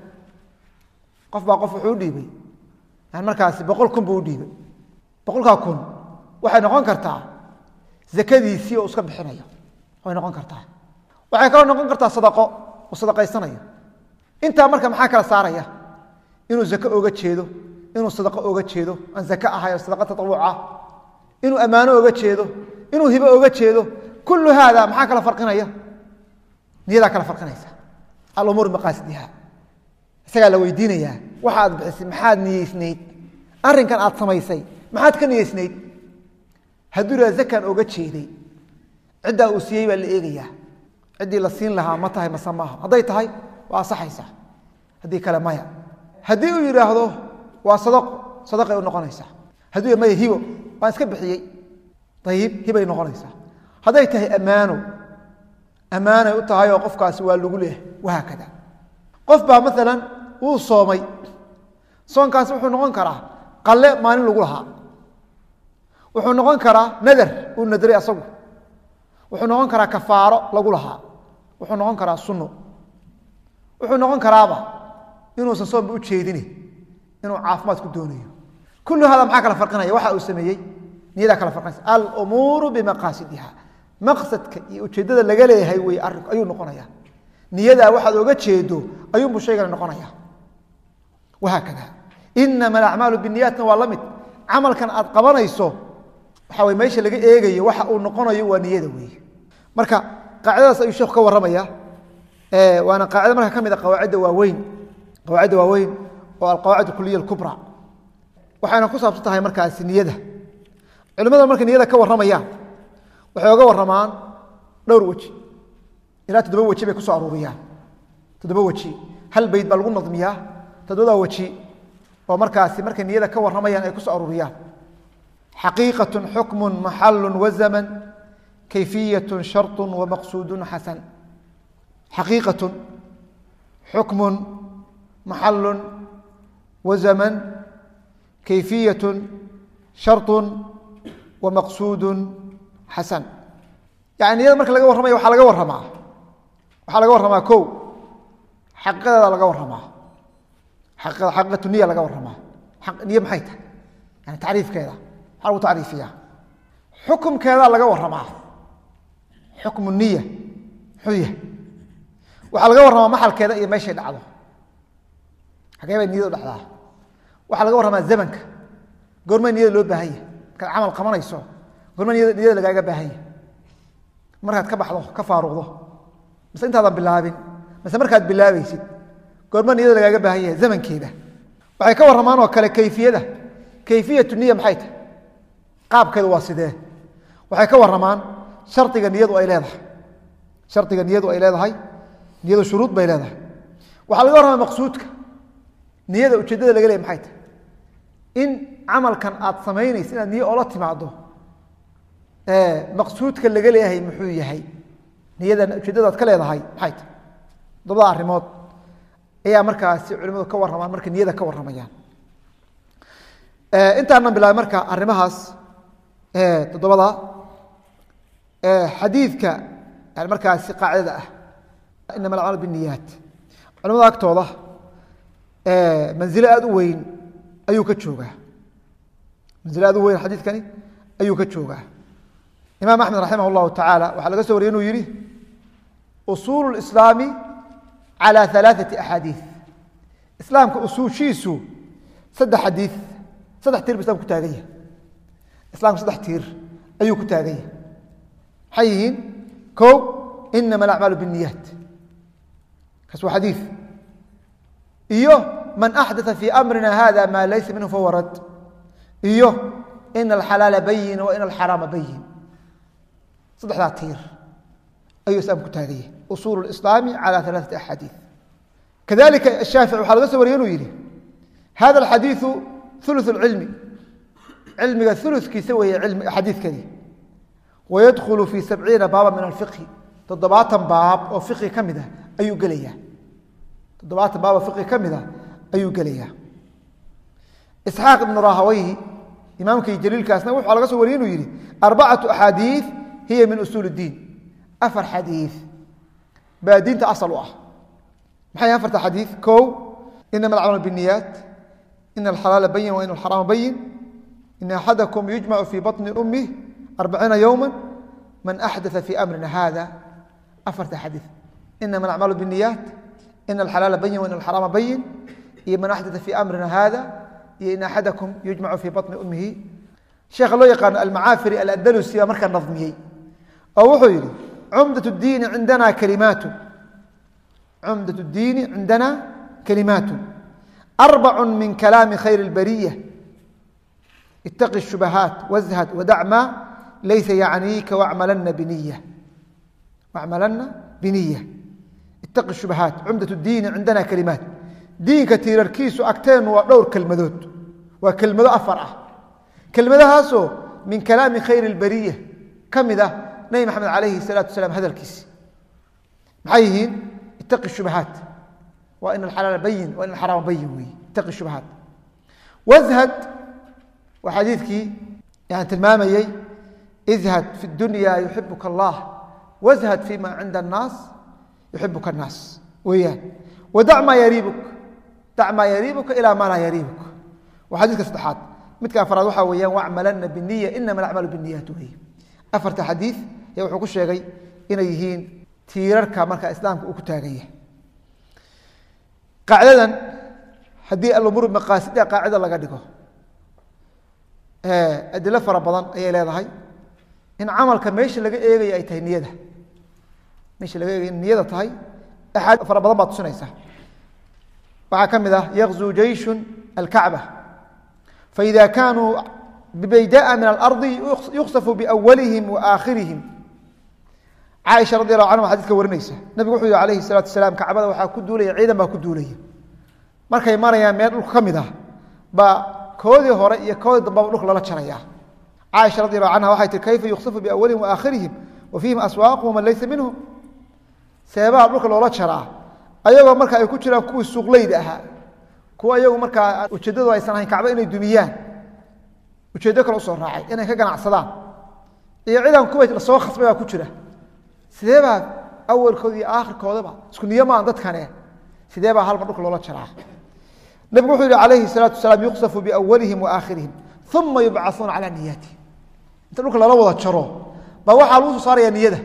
qof baa qof wuxuu dhiibay aan markaas 100 kun buu dhiibay 100 kun waxay noqon kartaa zakadiisii oo iska bixinayo way noqon kartaa waxay kale noqon kartaa sadaqo oo sadaqaysanayo inta marka maxaa kala saaraya inuu zako ooga jeedo inuu sadaqo ooga jeedo aan zaka ahayn sadaqa tatawuca inuu amaano ooga jeedo inuu hibo ooga jeedo kullu hada maxaa kala farqinaya niyada kala farqinaysa الأمور مقاصدها isaga la weydiinaya waxaad bixisay maxaad niyeysnayd arrinkan aad samaysay maxaad ka niyeysnayd haduu razakan oga jeeday cida uu siiyay baa la eegaya cidii la siin lahaa ma tahay masamaha haday tahay waa saxaysa hadii kale maya hadii uu yiraahdo waa sadaqo u noqonaysa hadii ma hibo waa iska bixiyay tayib hibay noqonaysa haday tahay amaano u tahay oo qofkaasi waa lagu leeyahay وهكذا qof baa مثلا uu soomay soonkaas wuxuu noqon karaa qalle maalin lagu lahaa wuxuu noqon karaa nadar uu nadari asagu wuxuu noqon karaa kafaaro lagu lahaa wuxuu noqon karaa sunno wuxuu noqon karaaba inuu soom u jeedin inuu caafimaad ku doonayo kullu hada maxaa kala farqinaya waxa uu sameeyay niyada kala farqinaysa al umuru bimaqasidiha maqsadka iyo ujeedada laga leeyahay way arrin ayuu noqonayaa niyada waxaad oga jeedo ayuu shaygan noqonaya وهكذا انما الاعمال بالنيات والله amalkan aad qabanayso waxa way meesha laga eegayo waxa uu noqonayo waa niyada weey marka qaacidadaas ayuu sheekhu ka waramaya waana qaacida marka kamid ah qawaacida waaweyn oo alqawaacid kulliya al-kubra waxaana ku saabsan tahay markaas niyada culimada marka niyada ka waramayaan waxay uga waramaan dhowr waji إلى تدبوا وجهي بكسر أروريان تدبوا وجهي هل بيت بالغون نظميها تدبوا وجهي ومركز نيذا كور رميان يكسر أروريان حقيقة حكم محل وزمن كيفية شرط ومقصود حسن حقيقة حكم محل وزمن كيفية شرط ومقصود حسن yani niyada marka laga warramayo waxaa laga warramaa kow xaqiiqadeeda laga warramaa xaqiiqatu niya laga warramaa niye maxay tahay yani tacriifkeeda maxaa lagu tacriifiyaa xukumkeeda laga warramaa xukmu niya muxuu yahay waxaa laga warramaa maxalkeeda iyo meeshay dhacdo xagee bay niyada u dhacdaa waxaa laga warramaa zamanka goorma niyada loo baahan yahay markaad camal qabanayso goorma niyada lagaaga baahan yahay markaad ka baxdo ka faaruqdo mise intaadan bilaabin mise markaad bilaabaysid goorma niyada lagaaga baahan yahay zamankeeda waxay ka warramaan oo kale kayfiyatu niya maxay tahay qaabkeedu waa sidee waxay ka warramaan shardiga niyadu ay leedahay niyadu shuruud bay leedahay waxaa laga warramaa maqsuudka niyada ujeeddada laga leeyahy maxay tahay in camalkan aad samaynaysa inaad niyo oola timaado maqsuudka laga leeyahay muxuu yahay niyadan ujeeddadaad ka leedahay maxay tahay toddobada arrimood ayaa markaasi culimadu ka warramaan markay niyada ka warramayaan intaanan bilaabay marka arrimahaas toddobada xadiidka yani markaasi qaacidada ah inama alacmaal biniyaat culimada agtooda manzilo aada u weyn ayuu ka joogaa manzilo aad u weyn xadiidkani ayuu ka joogaa imaam axmed raximah اllahu tacaala waxaa laga so wariyay inuu yihi usuulu اlislaami calى alaaثati axaadiiث islaamka usuushiisu saddex tiir bu islamka ku taagan yahay islamka saddex tiir ayuu ku taagan yahay maxay yihiin kow inama alacmaalu bالniyaat kaas waa xadiiث iyo man axdaa fii amrina hada ma laysa minhu fahuwa rad iyo ina alxalaala bayin wa ina alxaraama bayin saddexdaa tiir ayuu islaamka ku taagan yahay usuulu اlislaami calى alaaثati axaadiiث kadalika ashaafici waxaa laga so wariyay inuu yihi hada alxadiiثu ثuluث اlcilmi cilmiga ulukiisa weeye xadiidkani wayadkhulu fi 70 baaba min alfiqhi 70 baab oo fiqhi ka mid ah ayuu gelayaa 70 baab oo fiqhi ka mid ah ayuu gelayaa isxaaq ibnu rahawayhi imaamkii jaliilkaasna waxaa laga soo wariyay inuu yihi 4 axaadiiث hiya min usuul الdiin 4 xadiiث baa diinta asal u ah maxay 4 xadiiث kow inama alacmaal bالniyaat in alxalaala bayin wa in alxaraama bayin in axadakum yujmacu fii baطni umih 40 yowma man axdaa fii amrina hada 4 xadiiث inama alacmaalu bالniyaat in alxalaala bayin wa in alxaraama bayin iyo man axdaa fii amrina hada iyo in axadakum yujmacu fii baطni umihi sheekha loo yaqaano almacaafiri alandalusi baa markaa nadmiyey oo wuxuu yihi cumdaة اdiini cindana kalimaatu cumdaة اdiini cindana kalimaatu 4 min kalaami khayr اlbariya itaqi الshubahaat wazhad wadac ma laysa yacniika wacmalana biniya itaqi الshubahaat cumdaة اdiini cindana kalimaat diinka tiirarkiisu agteennu waa dhowr kelmadood waa kelmado 4 ah kelmadahaasoo min kalaami khayr اlbariya ka mid ah nabi maxamed alayhi الsalaatu wasalaam hadalkiisi maxay yihiin itaqi الshubahaat wa in alxalaala bayin wa in alxaraama bayin wey itaqi shubahaat wazhad waa xadiidkii yani tilmaamayey izhad fi dunya yuxibuka allah wazhad fi ma cinda annaas yuxibuka annaas weeyaan wadac maa yariibuka ilaa maa laa yariibuk waa xadiidka saddexaad midka afraad waxaa weeyaan wacmalana biniya inama alacmaalu biniyaat wey 4 xadiiث ayaa wuxuu ku sheegay inay yihiin tiirarka marka islaamka uu ku taagan yahay qaacidadan haddii alumuur maqaasida qaacida laga dhigo adilo fara badan ayay leedahay in camalka meesha laga eegaya ay tahay niyada meesha laga eegaya niyada tahay axaadiis fara badan baa tusinaysa waxaa ka mid ah yaqzuu jeyshun alkacba faida kaanuu bibaydaءa min alardi yuksafu biawalihim waakhirihim caaisha radi allahu canha xadidka warinaysa nabigu wuxuu yihi alayhi الsalatu wasalaam kacbada waxaa ku duulaya ciidan baa ku duulaya markay marayaan meel dhulka ka mid ah baa koodii hore iyo koodii dambaba dhulka lala jaraya caaisha radi allahu canha waxay tihi kayfa yuksafu biawalihim waakhirihim wa fiihim aswaaqu man laysa minhum seebaha dhulka loola jaraa ayagoo marka ay ku jiraan kuwii suuqleyda ahaa kuwa iyagu markaa ujeeddadu aysan ahayn kacba inay dumiyaan ujeeddo kale usoo raacay inay ka ganacsadaan iyo ciidan kuwa lasoo khasbay baa ku jira sidee baa awalkooda iyo aakhirkoodaba isku niyo maan dadkane sidee baa hal mar dhulka loola jaraa nabigu wuxuu yidhi calayhi salaatu wasalaam yuqsafu biawalihim wa aakhirihim uma yubcauuna calaa niyaatihim inta dhulka lala wada jaro baa waxaa lagu soo saaraya niyada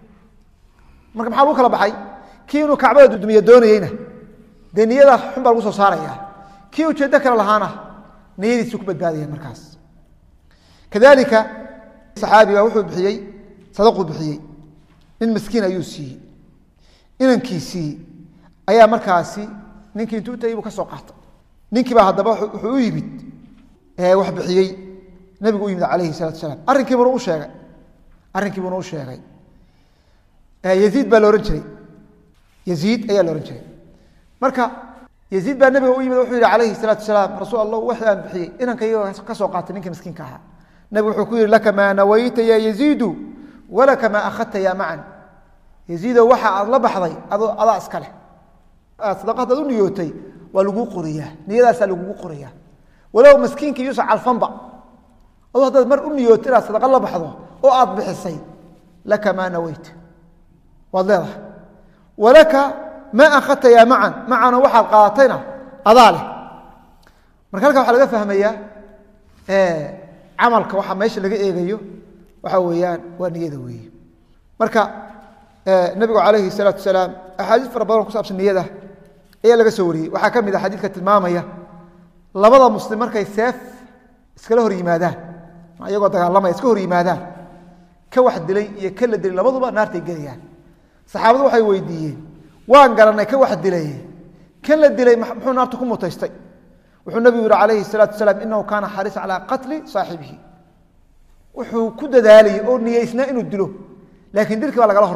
marka maxaa lagu kala baxay kii inuu kacbada dudumiya doonayeyna dee niyada xun baa lagu soo saaraya kii ujeeddo kale lahaana niyadiisu ku badbaadaya markaas kadalika saxaabi baa wuxuu bixiyey sadaquu bixiyey nin miskiin ayuu siiyey inankiisii ayaa markaasi ninkii intuu utagay buu ka soo qaatay ninkii baa haddaba wuxuu u yimid wax bixiyey nabigu u yimid calayhi salatu wasalaam arrinkiibuna u sheegay yaziid baa la ohan jiray yaziid ayaa la ohan jiray marka yaziid baa nabiga u yimid wuxuu yihi calayhi salaatu wasalaam rasuul allah wax aan bixiyey inankayga ka soo qaatay ninkii miskiinka ahaa nabigu wuxuu ku yihi laka maa nawayta ya yaziidu walaka maa akhadta ya macan yaziido waxa aad la baxday adaa iska leh sadaqa hadaad u niyootay waa laguu qorayaa niyadaasaa lagugu qorayaa walow miskiinka yuusa calfanba adoo haddaad mar u niyooto inaad sadaqa la baxdo oo aad bixisay laka maa nawayta waad leedahay walaka maa akhadta ya macan macano waxaad qaadatayna adaa leh marka halkaa waxaa laga fahmayaa camalka waxaa meesha laga eegayo waxa weeyaan waa niyada weeye marka nabigu calayhi salaatu wasalaam axaadiis fara badan oo ku saabsan niyada ayaa laga soo wariyey waxaa ka mid ah xadiidka tilmaamaya labada muslim markay seef iskala hor yimaadaan iyagoo dagaalamaya iska hor yimaadaan ka wax dilay iyo ka la dilay labaduba naartay gelayaan saxaabadu waxay weydiiyeen waan garanay ka wax dilay kan la dilay muxuu naarta ku mutaystay wuxuu nabigu yihi calayhi salaatu wasalaam inahu kaana xariisa calaa qatli saaxibihi wuxuu ku dadaalayay oo niyeysnaa inuu dilo laakiin dilkii baa lagala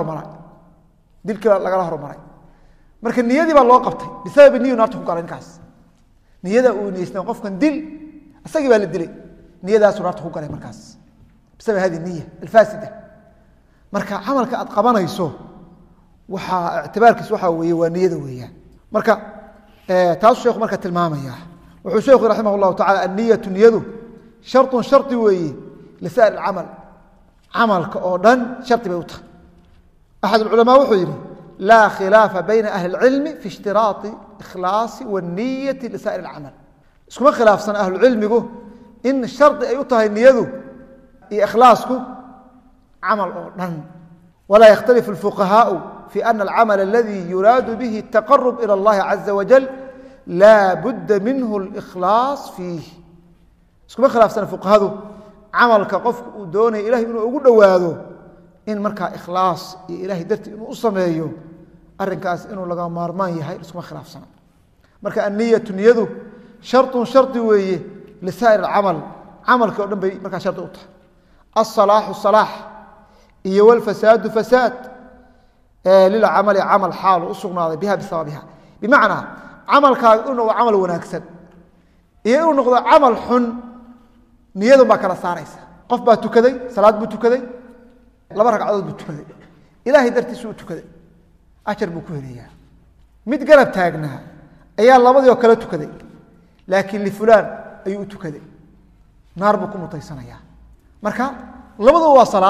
hormaray marka niyadii baa loo qabtay bisababi niyu naarta ku galay ninkaas niyada uu niyeysnaa qofkan dil isagii baa la dilay niyadaasuu naarta ku galay markaas bisabab hadi niya alfaasida marka camalka aad qabanayso waxaa ictibaarkiis waxaa weeye waa niyada weeyaan marka taasuu sheekhu marka tilmaamaya wuxuu sheekhu raximah allahu tacala anniyatu niyadu shartun shardi weeye lisaa'ir alcamal camalka oo dhan shardi bay u tahay axad alculamaa wuxuu yidhi laa khilaafa bayna ahli اlcilmi fi ishtiraati ikhlaasi waanniyati lisaa'ir alcamal iskuma khilaafsan ahlucilmigu in shardi ay u tahay niyadu iyo ikhlaasku camal oo dhan walaa yakhtalifu alfuqahaau fi ana alcamal aladi yuraadu bihi ataqarub ila اllahi caza wajal laa budda minhu اlikhlaas fiih iskuma khilaafsana fuqahadu camalka qofku uu doonaya ilahay inuu ugu dhowaado in markaa ikhlaas iyo ilahay dartii inuu u sameeyo arinkaas inuu laga maarmaan yahay iskuma khilaafsana marka anniyatu niyadu sharطun shardi weeye lisaa'ir alcamal camalkii o dhan bay markaa shardi u tahay aلصalaaxu salaax iyo wاlfasaadu fasaad lilcamali camal xaalu u sugnaaday biha bisababiha bimacnaa camalkaaga inuu noqdo camal wanaagsan iyo inuu noqdo camal xun niyadun baa kala saaraysa qof baa tukaday salaad buu tukaday 2 ragcadood buu tukaday ilaahay dartiisu u tukaday ajar buu ku helayaa mid garab taagnaa ayaa labadii oo kale tukaday laakiin lifulaan ayuu u tukaday naar buu ku mutaysanayaa marka labaduba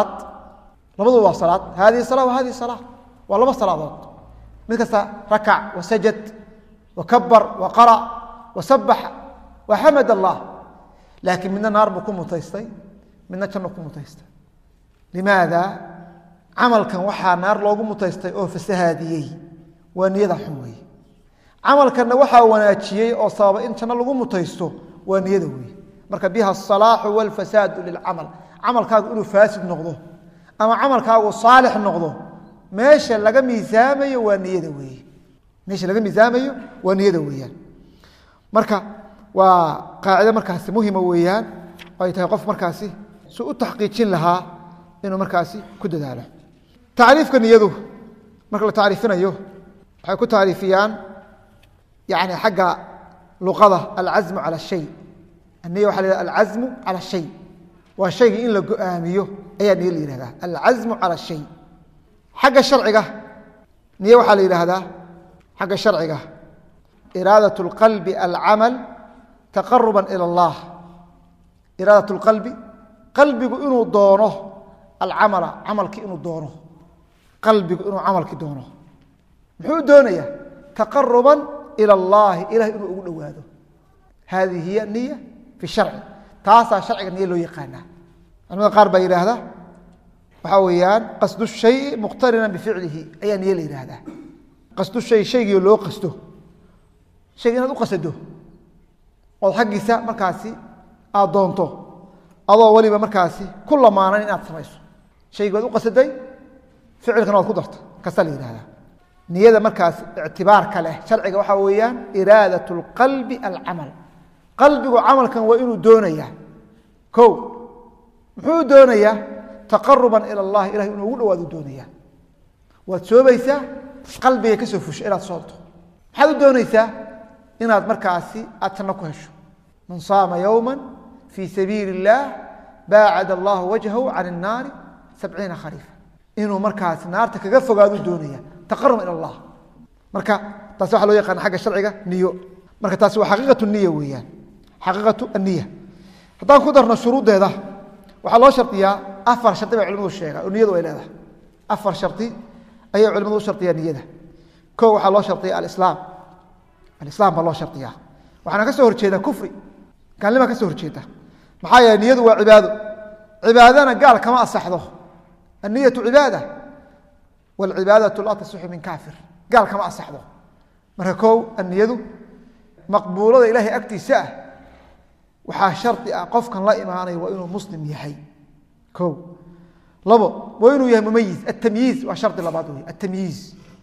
waa salaad hadihi salaa wa hadihi salaa waa 2 salaadood mid kasta rakac wa sajad wa kabar wa qara wa sabax wa xamad allah laakiin midna naar buu ku mutaystay midna janno ku mutaystay limaada camalkan waxaa naar loogu mutaystay oo fasahaadiyey waa niyada xun weeye camalkanna waxaa wanaajiyey oo sababa in janno lagu mutaysto waa niyada weeye marka biha asalaaxu walfasaadu lilcamal camalkaagu inuu faasid noqdo ama camalkaagu saalix noqdo meesha laga miisaamayo waa niyada weeye weeyaan marka waa qaacido markaasi muhima weeyaan ay tahay qof markaasi si u taxqiijin lahaa inuu markaasi ku dadaalo tacriifka niyadu marka la tacriifinayo waxay ku tacriifiyaan yani xagga luqada alcazmu cala shay النية waxaa la yihahda alcazmu calى الshay waa shayga in la go-aamiyo ayaa niye la yihahdaa alcazmu calى الshay xagga sharciga niye waxaa la yidhaahdaa xagga sharciga iraadaة اlqalbi alcamal taqaruba ilى اllah iraadaة اlqalbi qalbigu inuu doono alcamala camalki inuu doono qalbigu inuu camalki doono muxuu doonayaa taqaruban ila allahi ilahay inuu ugu dhowaado hadihi hiya niya fi sharci taasaa sharciga niya loo yaqaanaa culamada qaar baa yidhaahda waxaa weeyaan qasdu shayi muqtarinan bificlihi ayaa niye la yidhaahdaa qasdu shay shaygii loo qasto shayga inaad u qasado ood xaggiisa markaasi aad doonto adoo weliba markaasi ku lamaanan inaad samayso shaygii waad u qasaday ficilkana waad ku darta kasta la yidhahdaa niyada markaas ictibaarka leh sharciga waxaa weeyaan iraadat اlqalbi alcamal qalbigu camalkan waa inuu doonayaa o muxuu doonayaa taqaruban ila اllahi ilahay inuu ugu dhawaado doonayaa waad soobaysaa qalbiga ka soo fusho inaad soonto maxaad u doonaysaa inaad markaasi aad janno ku hesho man saama yowma fii sabiili اllah baacad allahu wajhahu can الnaari 70 khariifa inuu markaasi naarta kaga fogaadu doonaya taqarub ila allah marka taasi waxa loo yaqaan xagga sharciga niyo marka taasi waa xaqiiqatu niya weeyaan xaqiiqatu aniya haddaan ku darno shuruudeeda waxaa loo shardiyaa 4 shardi bay culimadu sheegaan oo niyadu ay leedahay 4 shardi ayay culimadu u shardiyaa niyada koo waxaa loo shardiyaa alislaam baa loo shardiyaa waxaana ka soo horjeeda kufri gaalnima ka soo horjeeda maxaa yeelay niyadu waa cibaado cibaadana gaal kama asaxdo anniyatu cibaada wاlcibaadaةu laa tasixu min kaafir gaal kama asaxdo marka kow anniyadu maqbuulada ilaahay agtiisa ah waxaa shardi ah qofkan la imaanaya waa inuu muslim yahay o labo waa inuu yahay mumayiz atamyiiz waa shardi labaad wey atamyiiz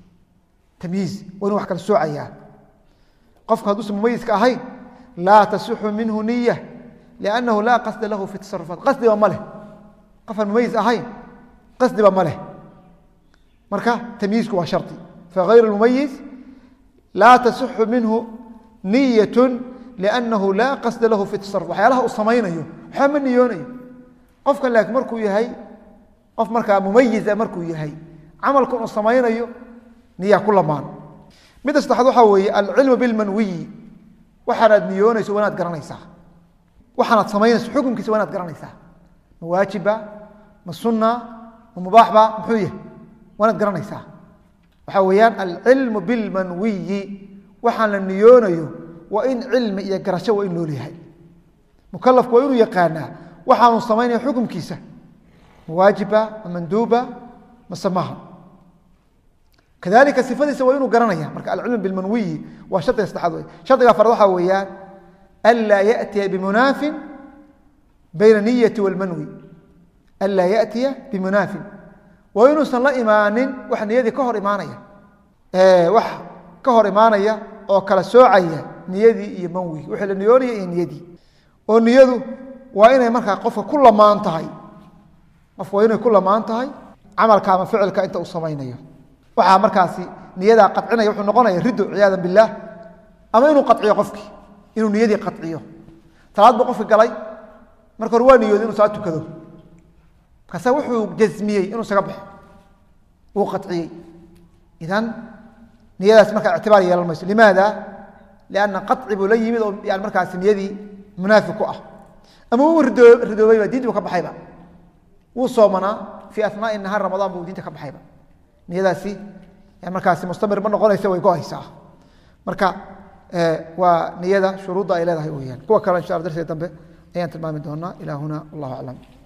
tamyiiz waa inu wax kala soocayaa qofka hadduusan mumayiska ahayn laa tasixu minhu niya liannahu laa qasda lahu fi tasarufaat qasdiba ma leh qofaan mumayiz ahayn qasdiba ma leh marka tamyiizku waa shardi fagayr mumayiz laa tasixu minhu niyat liannahu laa qasda lahu fi tasaruf waxyaalaha uu samaynayo waxba ma niyoonayo qofkan laakiin markuu yahay qof markaa mumayiza markuu yahay camalkan uu samaynayo niya ku lamaan midda saddexaad waxaa weeye alcilmu bilmanwiyi waxaanaad niyoonayso waa inaad garanaysaa waxaanaad samaynayso xukunkiisa waa inaad garanaysaa ma waajiba ma sunna ma mubaaxba muxuu yahay waa inaad garanaysaa waxaa weeyaan alcilmu bilmanwiyi waxaan la niyoonayo waa in cilmi iyo garasho waa in loo leeyahay mukalafku waa inuu yaqaanaa waxaanu samaynaya xukunkiisa ma waajiba ma manduuba ma samaha kadalika sifadiisa waa inuu garanaya marka alcilm bilmanwiyi waa shardiga saddexaad wey shardiga afraad waxaa weeyaan anlaa yatiya bimunaafin bayna niyati walmanwi anlaa yatiya bimunaafin waa inuusan la imaanin wax niyadii ka hor imaanaya wax ka hor imaanaya oo kala soocaya niyadii iyo manwigi wixii la niyoonaya iyo niyadii oo niyadu waa inay markaa qofka ku lamaan tahay qofka waa inay ku lamaan tahay camalka ama ficilka inta uu samaynayo waxaa markaasi niyadaa qacinaya wuxuu noqonaya riddo ciyaada bilaah ama inuu qaciyo qofkii inuu niyadii qaciyo salaad buu qofka galay marka hore waa niyooday inuu salaad tukado markaasa wuxuu jasmiyey inuu isaga baxo wuu qaciyey idan niyadaas markaa ictibaar yeelan mayso limaada lianna qaci buu la yimid oo yani markaasi niyadii munaafiq ku ah ama wuu ridoobayba diinti buu ka baxayba wuu soomanaa fii asnaai nahaar ramadaan buu diinta ka baxayba niyadaasi markaasi mustamir ma noqonaysa way go-aysaa marka waa niyada shuruudda ay leedahay weyaan kuwa kale insha alla darsiga dambe ayaan tilmaami doonaa ilaa huna wallahu aclam